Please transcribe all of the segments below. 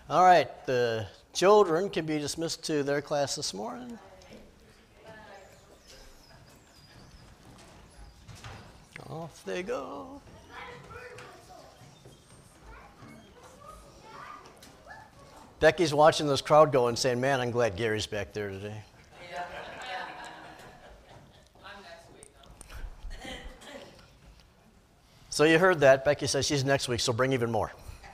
All right, the children can be dismissed to their class this morning. Off they go. Becky's watching this crowd go and saying, man, I'm glad Gary's back there today. I'm next week. So you heard that. Becky says she's next week, so bring even more.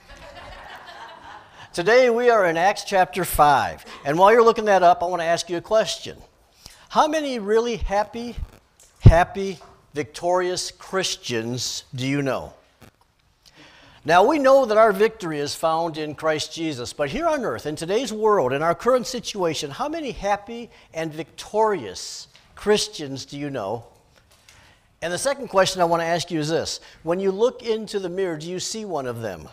Today we are in Acts chapter 5. And while you're looking that up, I want to ask you a question. How many really happy, victorious Christians do you know? Now we know that our victory is found in Christ Jesus, but here on earth, in today's world, in our current situation, how many happy and victorious Christians do you know? And the second question I want to ask you is this. When you look into the mirror, do you see one of them?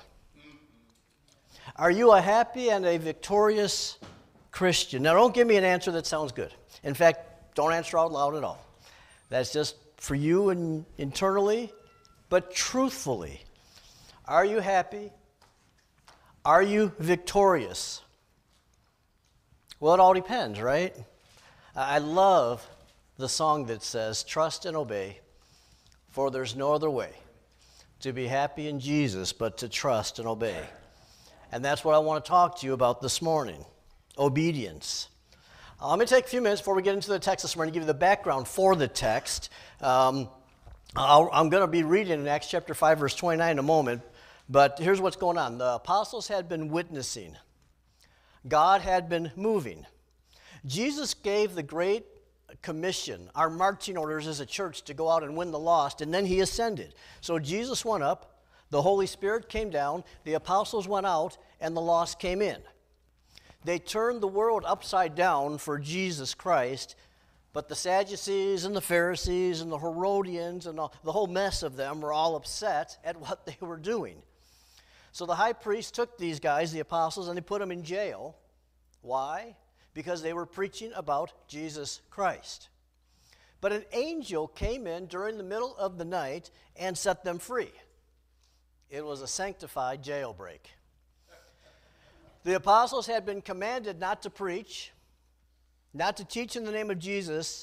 Are you a happy and a victorious Christian? Now don't give me an answer that sounds good. In fact, don't answer out loud at all. That's just for you and internally, but truthfully. Are you happy? Are you victorious? Well, it all depends, right? I love the song that says, trust and obey, for there's no other way to be happy in Jesus but to trust and obey. And that's what I want to talk to you about this morning, obedience. Let me take a few minutes before we get into the text this morning to give you the background for the text. I'm going to be reading in Acts chapter 5, verse 29 in a moment. But here's what's going on. The apostles had been witnessing. God had been moving. Jesus gave the Great Commission, our marching orders as a church to go out and win the lost, and then he ascended. So Jesus went up, the Holy Spirit came down, the apostles went out, and the lost came in. They turned the world upside down for Jesus Christ, but the Sadducees and the Pharisees and the Herodians and the whole mess of them were all upset at what they were doing. So the high priest took these guys, the apostles, and they put them in jail. Why? Because they were preaching about Jesus Christ. But an angel came in during the middle of the night and set them free. It was a sanctified jailbreak. The apostles had been commanded not to preach, not to teach in the name of Jesus.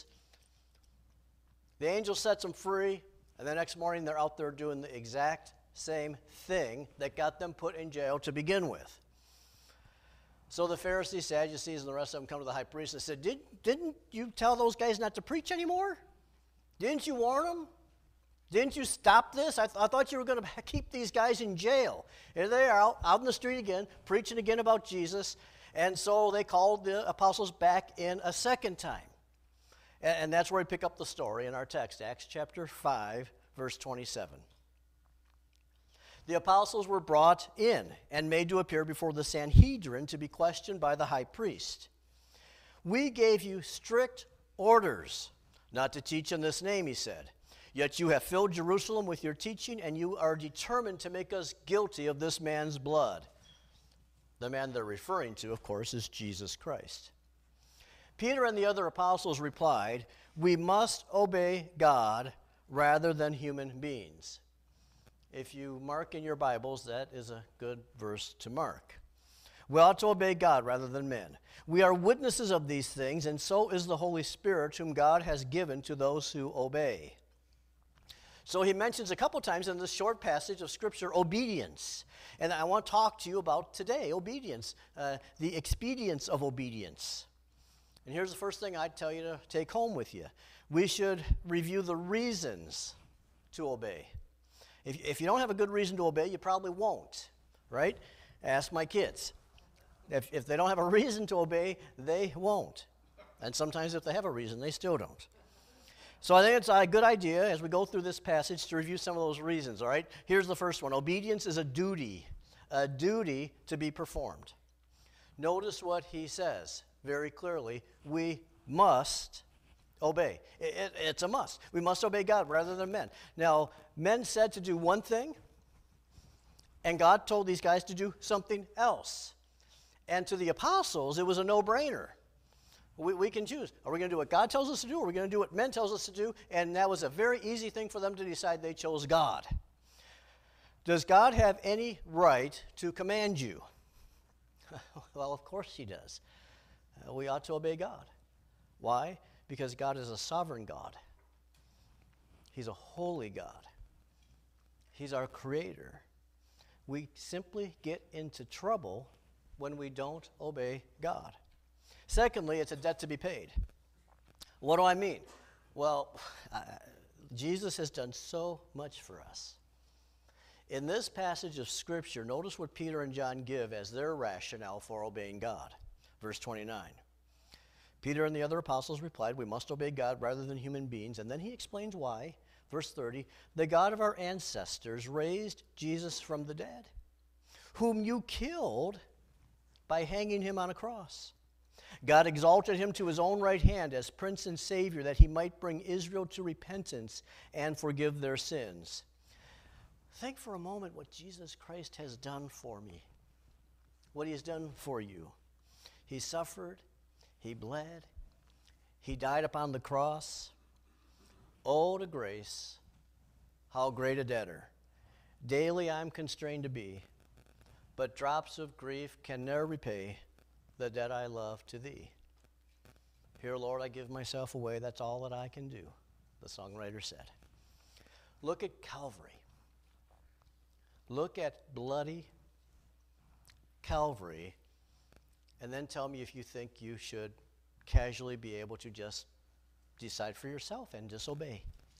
The angel sets them free, and the next morning they're out there doing the exact same thing that got them put in jail to begin with. So the Pharisees, Sadducees, and the rest of them come to the high priest and said, Didn't you tell those guys not to preach anymore? Didn't you warn them? Didn't you stop this? I thought you were going to keep these guys in jail. Here they are out in the street again, preaching again about Jesus. And so they called the apostles back in a second time. And that's where we pick up the story in our text, Acts chapter 5, verse 27. The apostles were brought in and made to appear before the Sanhedrin to be questioned by the high priest. We gave you strict orders not to teach in this name, he said. Yet you have filled Jerusalem with your teaching, and you are determined to make us guilty of this man's blood. The man they're referring to, of course, is Jesus Christ. Peter and the other apostles replied, we must obey God rather than human beings. If you mark in your Bibles, that is a good verse to mark. We ought to obey God rather than men. We are witnesses of these things, and so is the Holy Spirit, whom God has given to those who obey. So he mentions a couple times in this short passage of Scripture obedience. And I want to talk to you about today, obedience, the expedience of obedience. And here's the first thing I'd tell you to take home with you. We should review the reasons to obey. If you don't have a good reason to obey, you probably won't, right? Ask my kids. If they don't have a reason to obey, they won't. And sometimes if they have a reason, they still don't. So I think it's a good idea as we go through this passage to review some of those reasons, all right? Here's the first one. Obedience is a duty to be performed. Notice what he says very clearly. We must obey. It's a must. We must obey God rather than men. Now, men said to do one thing, and God told these guys to do something else. And to the apostles, it was a no-brainer. We can choose. Are we going to do what God tells us to do, or are we going to do what men tells us to do? And that was a very easy thing for them to decide. They chose God. Does God have any right to command you? Well, of course he does. We ought to obey God. Why? Because God is a sovereign God. He's a holy God. He's our creator. We simply get into trouble when we don't obey God. Secondly, it's a debt to be paid. What do I mean? Well, Jesus has done so much for us. In this passage of Scripture, notice what Peter and John give as their rationale for obeying God. Verse 29. Peter and the other apostles replied, "We must obey God rather than human beings." And then he explains why. Verse 30, "The God of our ancestors raised Jesus from the dead, whom you killed by hanging him on a cross. God exalted him to his own right hand as Prince and Savior, that he might bring Israel to repentance and forgive their sins." Think for a moment what Jesus Christ has done for me, what he has done for you. He suffered, he bled, he died upon the cross. Oh, to grace, how great a debtor daily I'm constrained to be, but drops of grief can ne'er repay the debt I love to thee. Here, Lord, I give myself away. That's all that I can do, the songwriter said. Look at Calvary. Look at bloody Calvary, and then tell me if you think you should casually be able to just decide for yourself and disobey.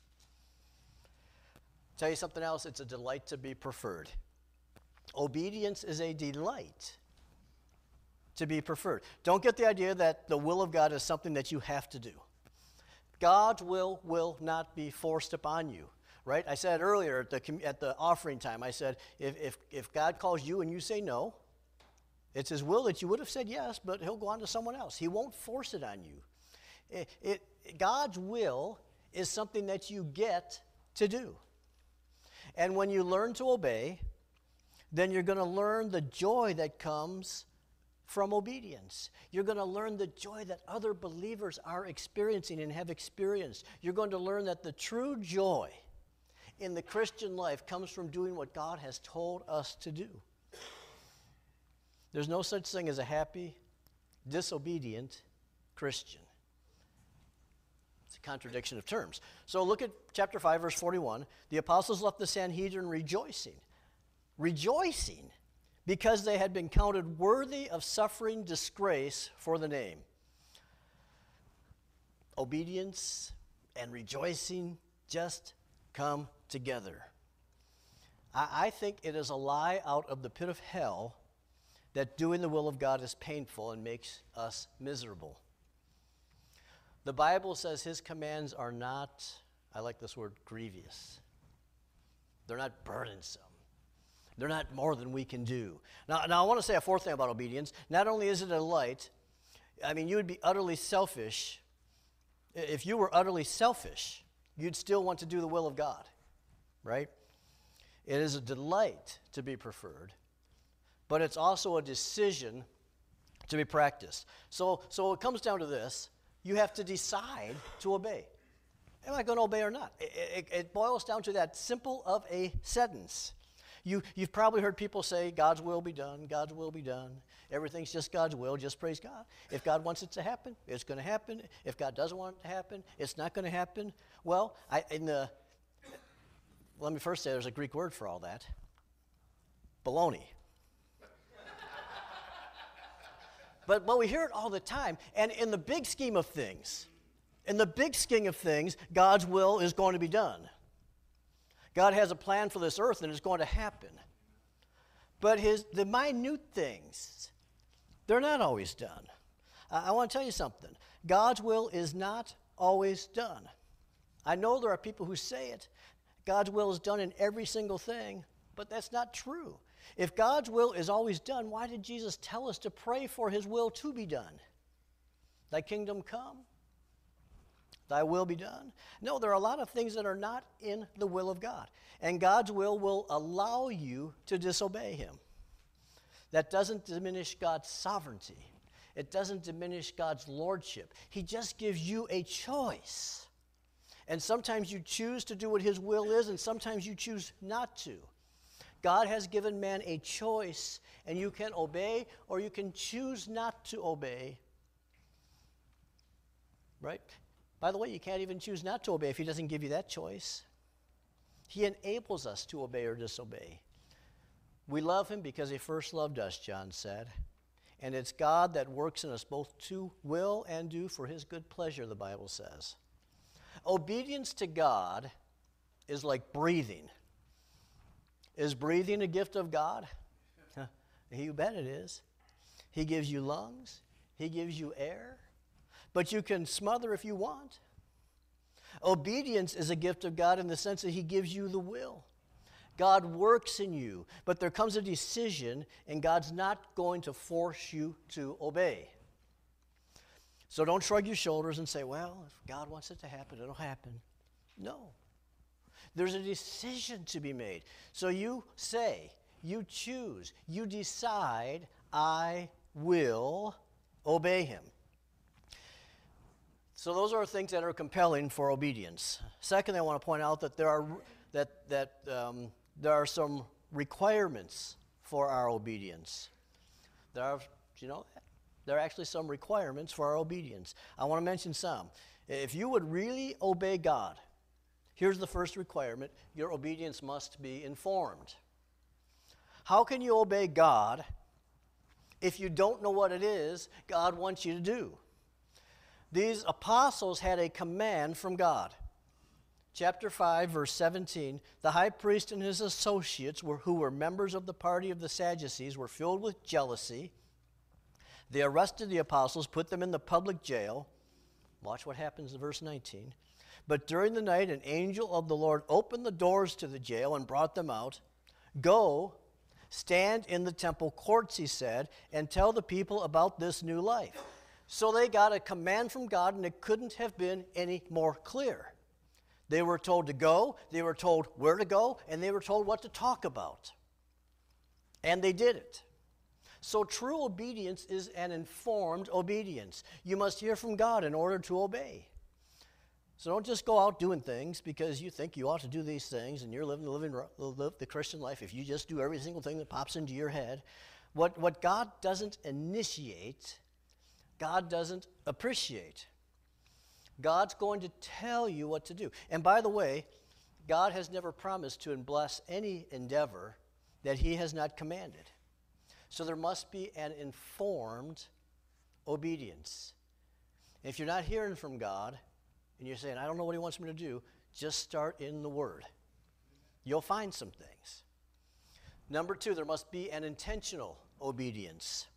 Tell you something else, it's a delight to be preferred. Obedience is a delight to be preferred. Don't get the idea that the will of God is something that you have to do. God's will not be forced upon you, right? I said earlier at the offering time, I said, if God calls you and you say no, it's his will that you would have said yes, but he'll go on to someone else. He won't force it on you. God's will is something that you get to do. And when you learn to obey, then you're going to learn the joy that comes from obedience. You're going to learn the joy that other believers are experiencing and have experienced. You're going to learn that the true joy in the Christian life comes from doing what God has told us to do. There's no such thing as a happy, disobedient Christian. It's a contradiction of terms. So look at chapter 5, verse 41. The apostles left the Sanhedrin rejoicing, because they had been counted worthy of suffering disgrace for the name. Obedience and rejoicing just come together. I think it is a lie out of the pit of hell that doing the will of God is painful and makes us miserable. The Bible says his commands are not, I like this word, grievous. They're not burdensome. They're not more than we can do. Now I want to say a fourth thing about obedience. Not only is it a delight, you would be utterly selfish. If you were utterly selfish, you'd still want to do the will of God, right? It is a delight to be preferred, but it's also a decision to be practiced. So it comes down to this. You have to decide to obey. Am I going to obey or not? It boils down to that simple of a sentence. You've probably heard people say, God's will be done, God's will be done. Everything's just God's will, just praise God. If God wants it to happen, it's going to happen. If God doesn't want it to happen, it's not going to happen. Well, let me first say there's a Greek word for all that. Baloney. But we hear it all the time. And in the big scheme of things, God's will is going to be done. God has a plan for this earth, and it's going to happen. But the minute things, they're not always done. I want to tell you something. God's will is not always done. I know there are people who say it. God's will is done in every single thing, but that's not true. If God's will is always done, why did Jesus tell us to pray for his will to be done? Thy kingdom come, thy will be done. No, there are a lot of things that are not in the will of God. And God's will allow you to disobey him. That doesn't diminish God's sovereignty. It doesn't diminish God's lordship. He just gives you a choice. And sometimes you choose to do what his will is, and sometimes you choose not to. God has given man a choice, and you can obey or you can choose not to obey. Right? By the way, you can't even choose not to obey if he doesn't give you that choice. He enables us to obey or disobey. We love him because he first loved us, John said. And it's God that works in us both to will and do for his good pleasure, the Bible says. Obedience to God is like breathing. Is breathing a gift of God? You bet it is. He gives you lungs. He gives you air. But you can smother if you want. Obedience is a gift of God in the sense that he gives you the will. God works in you, but there comes a decision, and God's not going to force you to obey. So don't shrug your shoulders and say, well, if God wants it to happen, it'll happen. No. There's a decision to be made. So you say, you choose, you decide, I will obey him. So those are things that are compelling for obedience. Secondly, I want to point out that there are some requirements for our obedience. There are actually some requirements for our obedience. I want to mention some. If you would really obey God, here's the first requirement: your obedience must be informed. How can you obey God if you don't know what it is God wants you to do? These apostles had a command from God. Chapter 5, verse 17, the high priest and his associates, who were members of the party of the Sadducees, were filled with jealousy. They arrested the apostles, put them in the public jail. Watch what happens in verse 19. But during the night, an angel of the Lord opened the doors to the jail and brought them out. Go, stand in the temple courts, he said, and tell the people about this new life. So they got a command from God, and it couldn't have been any more clear. They were told to go, they were told where to go, and they were told what to talk about. And they did it. So true obedience is an informed obedience. You must hear from God in order to obey. So don't just go out doing things because you think you ought to do these things and you're living the Christian life if you just do every single thing that pops into your head. What God doesn't initiate, God doesn't appreciate. God's going to tell you what to do. And by the way, God has never promised to bless any endeavor that he has not commanded. So there must be an informed obedience. If you're not hearing from God and you're saying, I don't know what he wants me to do, just start in the Word. You'll find some things. Number 2, there must be an intentional obedience.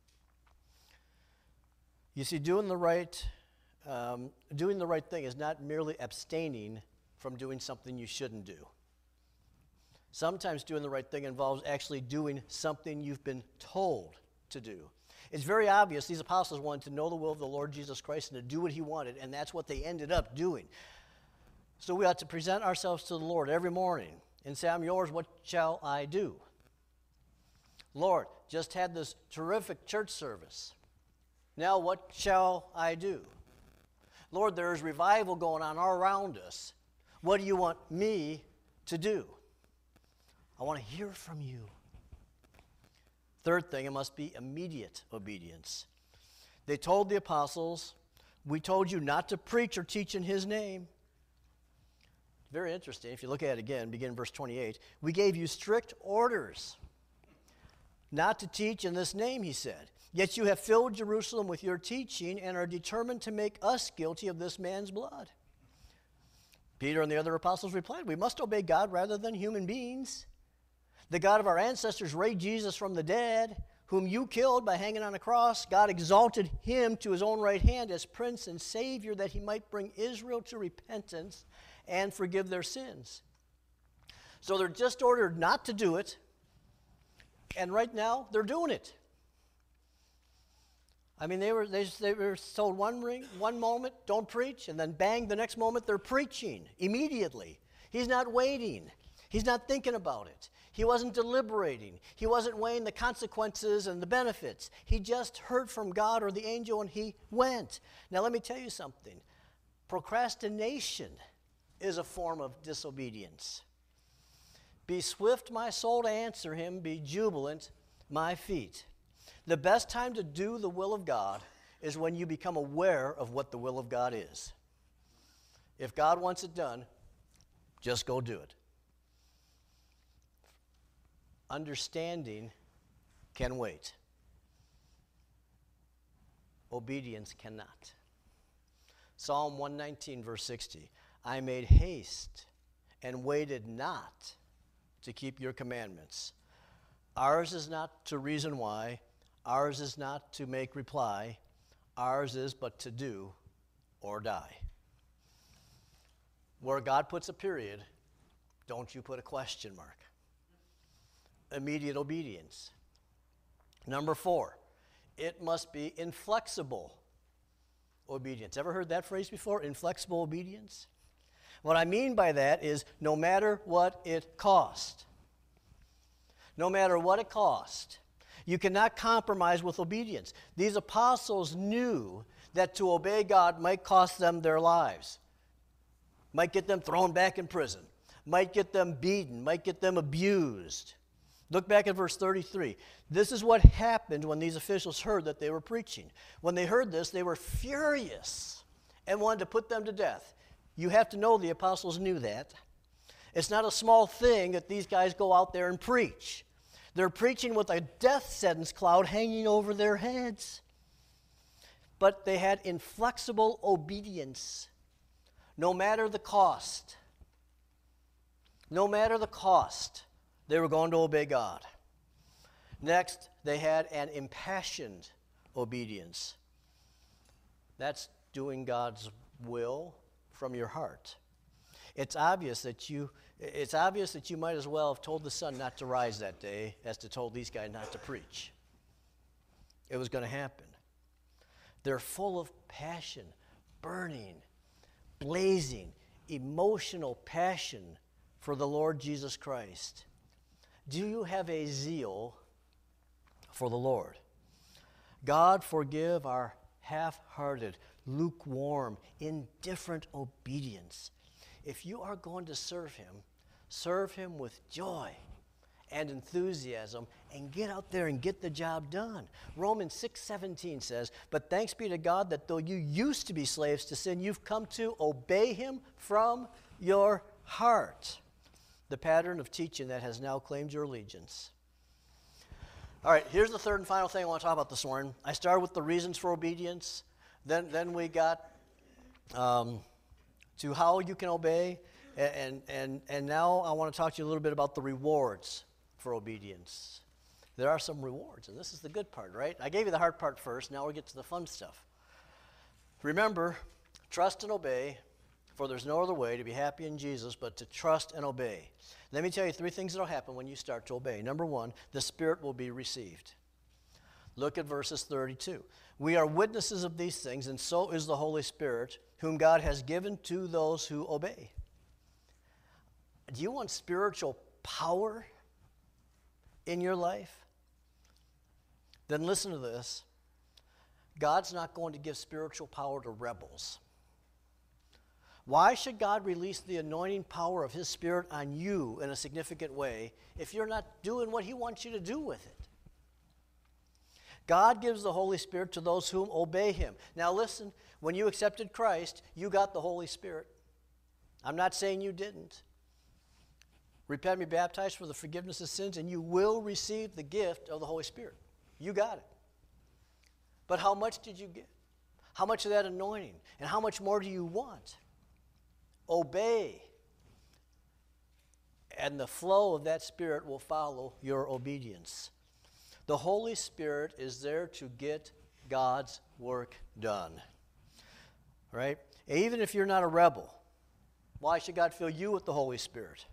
You see, doing the right thing is not merely abstaining from doing something you shouldn't do. Sometimes doing the right thing involves actually doing something you've been told to do. It's very obvious these apostles wanted to know the will of the Lord Jesus Christ and to do what he wanted, and that's what they ended up doing. So we ought to present ourselves to the Lord every morning and say, I'm yours, what shall I do? Lord, just had this terrific church service. Now what shall I do? Lord, there is revival going on all around us. What do you want me to do? I want to hear from you. Third thing, it must be immediate obedience. They told the apostles, we told you not to preach or teach in his name. Very interesting. If you look at it again, begin in verse 28. We gave you strict orders not to teach in this name, he said. Yet you have filled Jerusalem with your teaching and are determined to make us guilty of this man's blood. Peter and the other apostles replied, we must obey God rather than human beings. The God of our ancestors raised Jesus from the dead, whom you killed by hanging on a cross. God exalted him to his own right hand as Prince and Savior, that he might bring Israel to repentance and forgive their sins. So they're just ordered not to do it, and right now they're doing it. I mean, they were told one moment, don't preach, and then bang, the next moment they're preaching immediately. He's not waiting. He's not thinking about it. He wasn't deliberating. He wasn't weighing the consequences and the benefits. He just heard from God or the angel and he went. Now let me tell you something. Procrastination is a form of disobedience. Be swift, my soul, to answer him. Be jubilant, my feet. The best time to do the will of God is when you become aware of what the will of God is. If God wants it done, just go do it. Understanding can wait. Obedience cannot. Psalm 119, verse 60. I made haste and waited not to keep your commandments. Ours is not to reason why. Ours is not to make reply. Ours is but to do or die. Where God puts a period, don't you put a question mark. Immediate obedience. Number 4, it must be inflexible obedience. Ever heard that phrase before? Inflexible obedience? What I mean by that is no matter what it cost. No matter what it cost. You cannot compromise with obedience. These apostles knew that to obey God might cost them their lives. Might get them thrown back in prison. Might get them beaten. Might get them abused. Look back at verse 33. This is what happened when these officials heard that they were preaching. When they heard this, they were furious and wanted to put them to death. You have to know the apostles knew that. It's not a small thing that these guys go out there and preach. They're preaching with a death sentence cloud hanging over their heads. But they had inflexible obedience, no matter the cost. No matter the cost, they were going to obey God. Next, they had an impassioned obedience. That's doing God's will from your heart. It's obvious that you might as well have told the sun not to rise that day as to told these guys not to preach. It was going to happen. They're full of passion, burning, blazing, emotional passion for the Lord Jesus Christ. Do you have a zeal for the Lord? God forgive our half-hearted, lukewarm, indifferent obedience. If you are going to serve him with joy and enthusiasm, and get out there and get the job done. Romans 6:17 says, but thanks be to God that though you used to be slaves to sin, you've come to obey him from your heart. The pattern of teaching that has now claimed your allegiance. All right, here's the third and final thing I want to talk about this morning. I started with the reasons for obedience. Then we got to how you can obey. And now I want to talk to you a little bit about the rewards for obedience. There are some rewards, and this is the good part, right? I gave you the hard part first. Now we get to the fun stuff. Remember, trust and obey, for there's no other way to be happy in Jesus but to trust and obey. Let me tell you 3 things that will happen when you start to obey. Number 1, the Spirit will be received. Look at verses 32. We are witnesses of these things, and so is the Holy Spirit, whom God has given to those who obey. Do you want spiritual power in your life? Then listen to this. God's not going to give spiritual power to rebels. Why should God release the anointing power of his Spirit on you in a significant way if you're not doing what he wants you to do with it? God gives the Holy Spirit to those whom obey him. Now listen, when you accepted Christ, you got the Holy Spirit. I'm not saying you didn't. Repent and be baptized for the forgiveness of sins, and you will receive the gift of the Holy Spirit. You got it. But how much did you get? How much of that anointing? And how much more do you want? Obey. And the flow of that Spirit will follow your obedience. The Holy Spirit is there to get God's work done. Right? Even if you're not a rebel, why should God fill you with the Holy Spirit?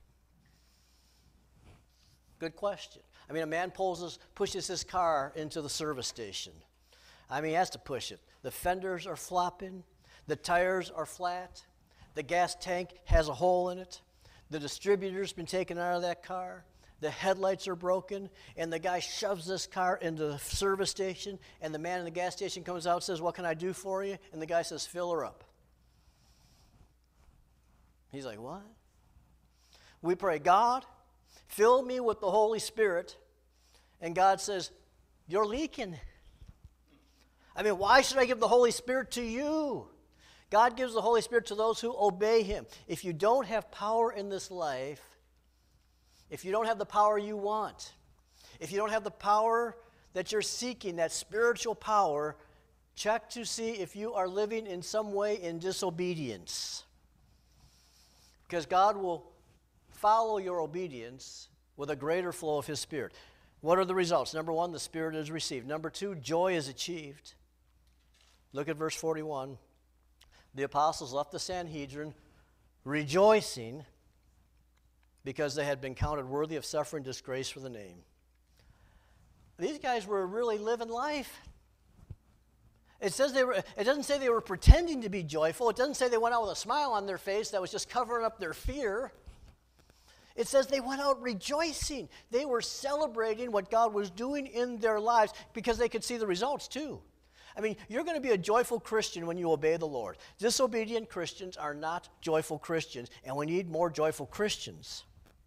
Good question. I mean, a man pushes his car into the service station. I mean, he has to push it. The fenders are flopping. The tires are flat. The gas tank has a hole in it. The distributor's been taken out of that car. The headlights are broken. And the guy shoves this car into the service station. And the man in the gas station comes out and says, what can I do for you? And the guy says, fill her up. He's like, what? We pray, God, Fill me with the Holy Spirit. And God says, you're leaking. I mean, why should I give the Holy Spirit to you? God gives the Holy Spirit to those who obey Him. If you don't have power in this life, if you don't have the power you want, if you don't have the power that you're seeking, that spiritual power, check to see if you are living in some way in disobedience. Because God will follow your obedience with a greater flow of His Spirit. What are the results? Number one, the Spirit is received. Number two, joy is achieved. Look at verse 41. The apostles left the Sanhedrin rejoicing because they had been counted worthy of suffering disgrace for the name. These guys were really living life. It doesn't say they were pretending to be joyful. It doesn't say they went out with a smile on their face that was just covering up their fear. It says they went out rejoicing. They were celebrating what God was doing in their lives because they could see the results too. I mean, you're going to be a joyful Christian when you obey the Lord. Disobedient Christians are not joyful Christians, and we need more joyful Christians.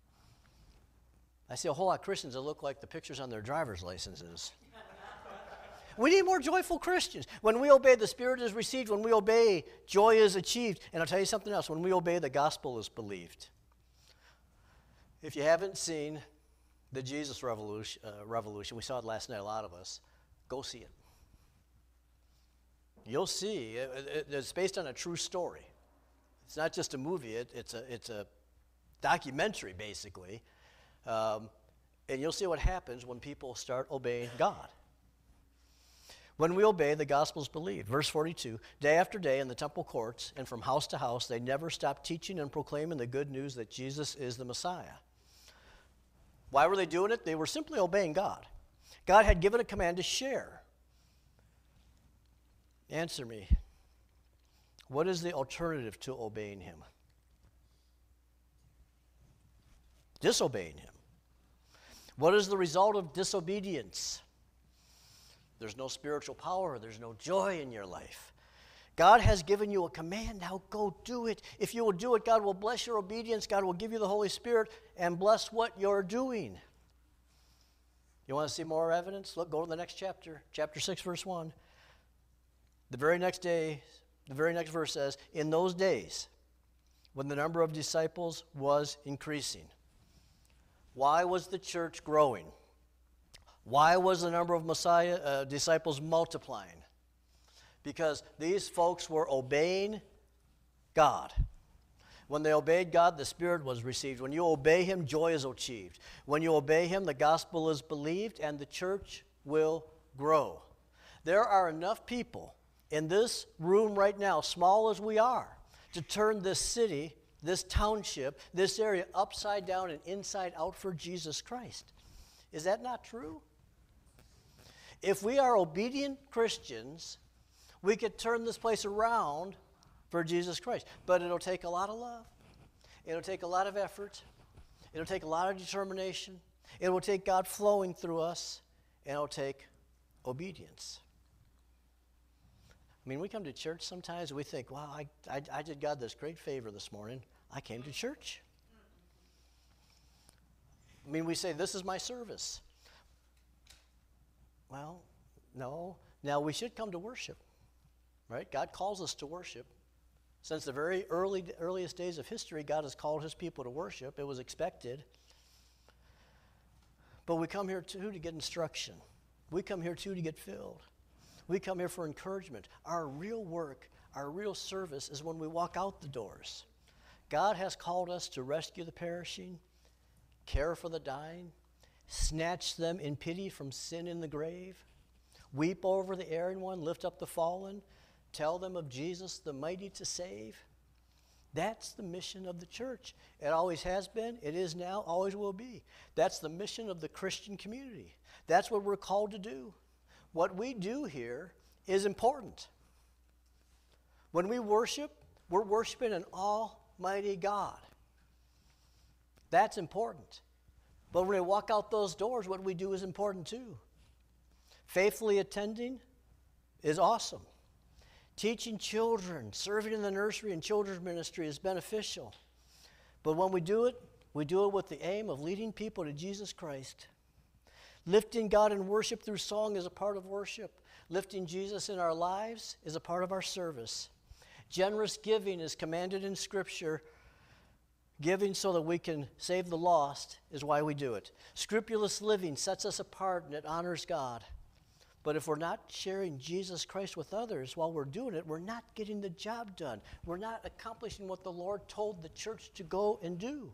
I see a whole lot of Christians that look like the pictures on their driver's licenses. We need more joyful Christians. When we obey, the Spirit is received. When we obey, joy is achieved. And I'll tell you something else. When we obey, the gospel is believed. If you haven't seen the Jesus Revolution, we saw it last night, a lot of us, go see it. You'll see, it's based on a true story. It's not just a movie, it's a documentary, basically. And you'll see what happens when people start obeying God. When we obey, the gospel is believed. Verse 42, day after day in the temple courts and from house to house, they never stopped teaching and proclaiming the good news that Jesus is the Messiah. Why were they doing it? They were simply obeying God. God had given a command to share. Answer me. What is the alternative to obeying Him? Disobeying Him. What is the result of disobedience? There's no spiritual power. There's no joy in your life. God has given you a command. Now go do it. If you will do it, God will bless your obedience. God will give you the Holy Spirit and bless what you're doing. You want to see more evidence? Look, go to the next chapter. Chapter 6, verse 1. The very next verse says, in those days, when the number of disciples was increasing. Why was the church growing? Why was the number of disciples multiplying? Because these folks were obeying God. When they obeyed God, the Spirit was received. When you obey Him, joy is achieved. When you obey Him, the gospel is believed, and the church will grow. There are enough people in this room right now, small as we are, to turn this city, this township, this area upside down and inside out for Jesus Christ. Is that not true? If we are obedient Christians, we could turn this place around for Jesus Christ. But it'll take a lot of love. It'll take a lot of effort. It'll take a lot of determination. It will take God flowing through us, and it'll take obedience. I mean, we come to church sometimes and we think, wow, I did God this great favor this morning. I came to church. I mean, we say, this is my service. Well, no. Now, we should come to worship, right? God calls us to worship. Since the very earliest days of history, God has called His people to worship. It was expected. But we come here, too, to get instruction. We come here, too, to get filled. We come here for encouragement. Our real work, our real service is when we walk out the doors. God has called us to rescue the perishing, care for the dying, snatch them in pity from sin in the grave, weep over the erring one, lift up the fallen, tell them of Jesus, the mighty to save. That's the mission of the church. It always has been, it is now, always will be. That's the mission of the Christian community. That's what we're called to do. What we do here is important. When we worship, we're worshiping an almighty God. That's important. But when we walk out those doors, what we do is important too. Faithfully attending is awesome. Teaching children, serving in the nursery and children's ministry is beneficial. But when we do it We do it with the aim of leading people to Jesus Christ. Lifting God in worship through song is a part of worship. Lifting Jesus in our lives is a part of our service. Generous giving is commanded in Scripture. Giving so that we can save the lost is why we do it. Scrupulous living sets us apart and it honors God. But if we're not sharing Jesus Christ with others while we're doing it, we're not getting the job done. We're not accomplishing what the Lord told the church to go and do.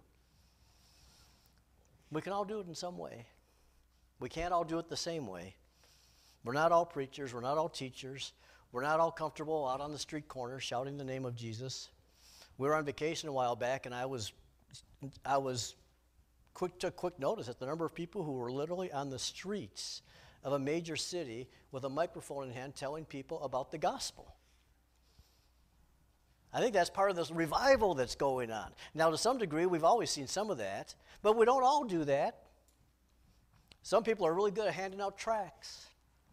We can all do it in some way. We can't all do it the same way. We're not all preachers. We're not all teachers. We're not all comfortable out on the street corner shouting the name of Jesus. We were on vacation a while back, and I took quick notice at the number of people who were literally on the streets of a major city with a microphone in hand telling people about the gospel. I think that's part of this revival that's going on. Now, to some degree, we've always seen some of that, but we don't all do that. Some people are really good at handing out tracts.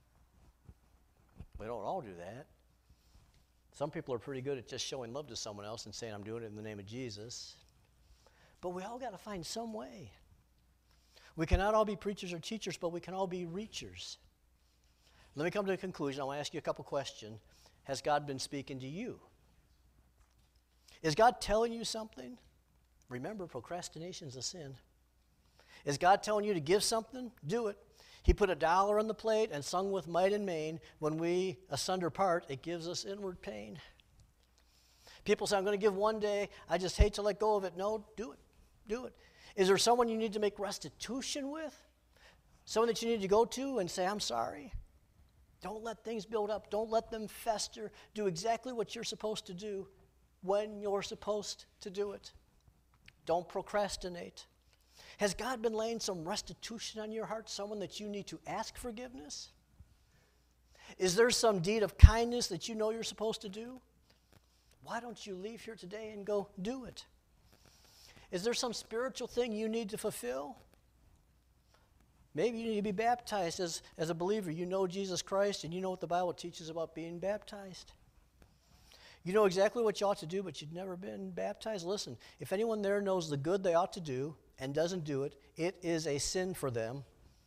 We don't all do that. Some people are pretty good at just showing love to someone else and saying, I'm doing it in the name of Jesus. But we all got to find some way. We cannot all be preachers or teachers, but we can all be reachers. Let me come to a conclusion. I want to ask you a couple questions. Has God been speaking to you? Is God telling you something? Remember, procrastination is a sin. Is God telling you to give something? Do it. He put $1 on the plate and sung with might and main. When we asunder part, it gives us inward pain. People say, I'm going to give one day. I just hate to let go of it. No, do it. Do it. Is there someone you need to make restitution with? Someone that you need to go to and say, I'm sorry? Don't let things build up. Don't let them fester. Do exactly what you're supposed to do when you're supposed to do it. Don't procrastinate. Has God been laying some restitution on your heart, someone that you need to ask forgiveness? Is there some deed of kindness that you know you're supposed to do? Why don't you leave here today and go do it? Is there some spiritual thing you need to fulfill? Maybe you need to be baptized as a believer. You know Jesus Christ and you know what the Bible teaches about being baptized. You know exactly what you ought to do, but you've never been baptized. Listen, if anyone there knows the good they ought to do and doesn't do it, it is a sin for them.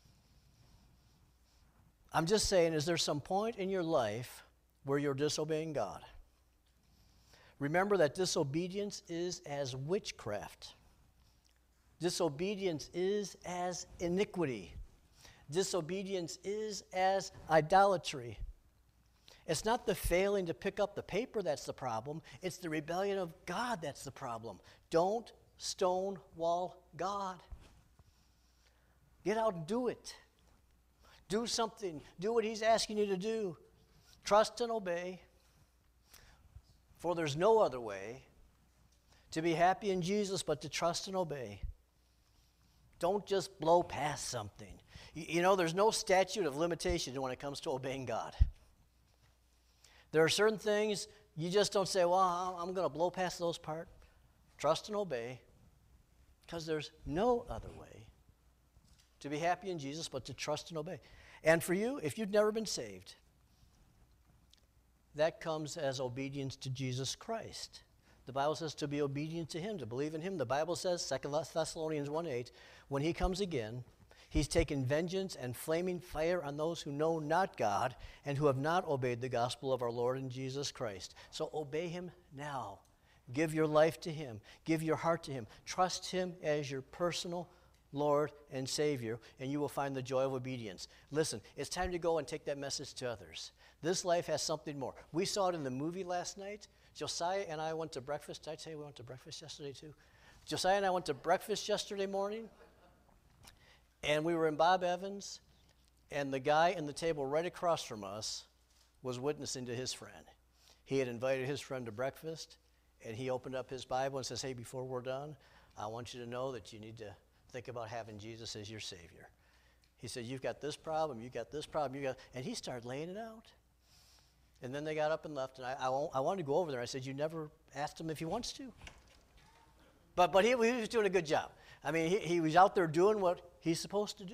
I'm just saying, is there some point in your life where you're disobeying God? Remember that disobedience is as witchcraft. Disobedience is as iniquity. Disobedience is as idolatry. It's not the failing to pick up the paper that's the problem. It's the rebellion of God that's the problem. Don't stonewall God. Get out and do it. Do something. Do what He's asking you to do. Trust and obey. For there's no other way to be happy in Jesus but to trust and obey. Don't just blow past something. You know, there's no statute of limitation when it comes to obeying God. There are certain things you just don't say, well, I'm going to blow past those parts. Trust and obey, because there's no other way to be happy in Jesus but to trust and obey. And for you, if you've never been saved, that comes as obedience to Jesus Christ. The Bible says to be obedient to Him, to believe in Him. The Bible says, 2 Thessalonians 1:8, when He comes again, He's taken vengeance and flaming fire on those who know not God and who have not obeyed the gospel of our Lord and Jesus Christ. So obey Him now. Give your life to Him. Give your heart to Him. Trust Him as your personal Lord and Savior, and you will find the joy of obedience. Listen, it's time to go and take that message to others. This life has something more. We saw it in the movie last night. Josiah and I went to breakfast. Did I tell you we went to breakfast yesterday too? Josiah and I went to breakfast yesterday morning. And we were in Bob Evans, and the guy in the table right across from us was witnessing to his friend. He had invited his friend to breakfast, and he opened up his Bible and says, hey, before we're done, I want you to know that you need to think about having Jesus as your Savior. He said, you've got this problem, you've got this problem, and he started laying it out. And then they got up and left, and I wanted to go over there. I said, you never asked him if he wants to. But he was doing a good job. I mean, he was out there doing what he's supposed to do.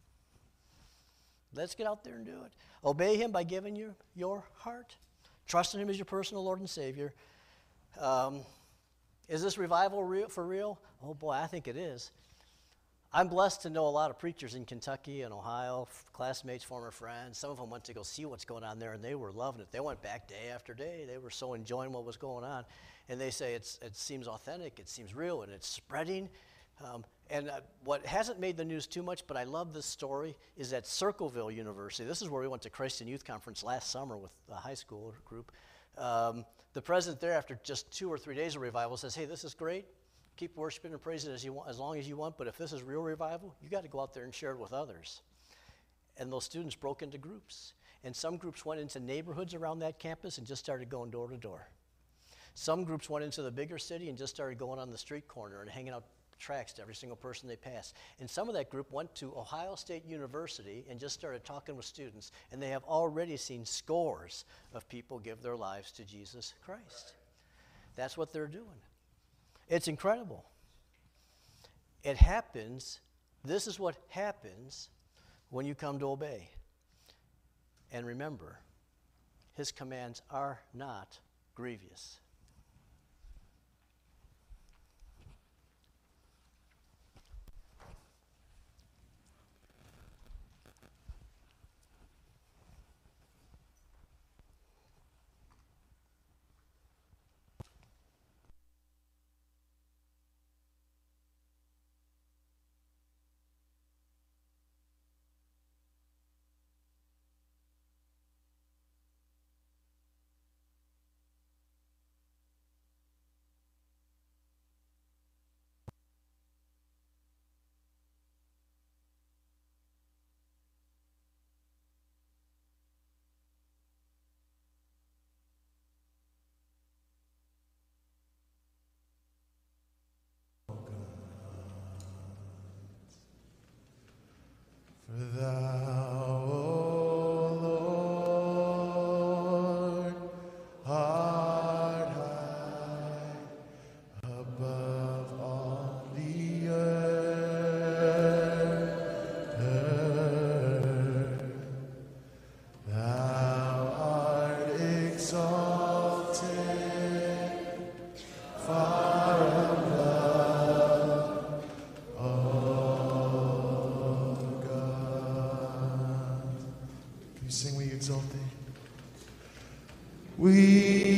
Let's get out there and do it. Obey Him by giving your heart. Trust in Him as your personal Lord and Savior. Is this revival real, for real? Oh boy, I think it is. I'm blessed to know a lot of preachers in Kentucky and Ohio, classmates, former friends. Some of them went to go see what's going on there, and they were loving it. They went back day after day. They were so enjoying what was going on. And they say it seems authentic, it seems real, and it's spreading. What hasn't made the news too much, but I love this story, is at Circleville University. This is where we went to Christian Youth Conference last summer with the high school group. The president there, after just 2 or 3 days of revival, says, hey, this is great. Keep worshiping and praising as you want, as long as you want, but if this is real revival, you got to go out there and share it with others. And those students broke into groups. And some groups went into neighborhoods around that campus and just started going door to door. Some groups went into the bigger city and just started going on the street corner and hanging out tracts to every single person they passed. And some of that group went to Ohio State University and just started talking with students, and they have already seen scores of people give their lives to Jesus Christ. That's what they're doing. It's incredible. It happens, this is what happens when you come to obey. And remember, his commands are not grievous. For thou, O Lord, art high above all the earth. Thou art exalted far above all God. Can you sing We Exalt Thee? We